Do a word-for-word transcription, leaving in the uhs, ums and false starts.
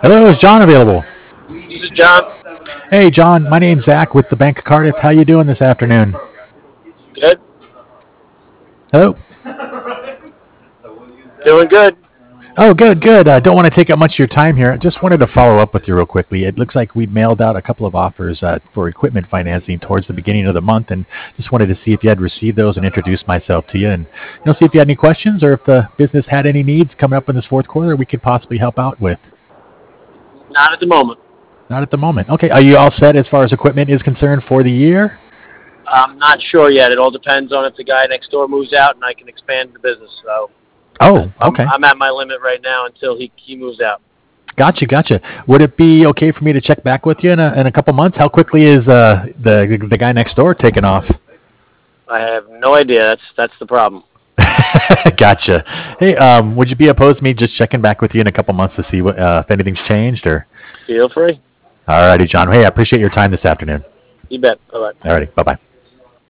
Hello, is John available? This is John. Hey, John, my name's Zach with the Bank of Cardiff. How you doing this afternoon? Good. Hello? Doing good. Oh, good, good. I uh, don't want to take up much of your time here. I just wanted to follow up with you real quickly. It looks like we mailed out a couple of offers uh, for equipment financing towards the beginning of the month, and just wanted to see if you had received those and introduce myself to you, and you know, see if you had any questions or if the business had any needs coming up in this fourth quarter we could possibly help out with. Not at the moment. Not at the moment. Okay. Are you all set as far as equipment is concerned for the year? I'm not sure yet. It all depends on if the guy next door moves out and I can expand the business. So Oh, I'm okay. I'm at my limit right now until he, he moves out. Gotcha, gotcha. Would it be okay for me to check back with you in a, in a couple months? How quickly is uh, the the guy next door taking off? I have no idea. That's that's the problem. Gotcha. Hey, um, would you be opposed to me just checking back with you in a couple months to see what, uh, if anything's changed? Or Feel free. alrighty, John. Hey, I appreciate your time this afternoon. You bet. Bye bye. Alrighty, bye bye.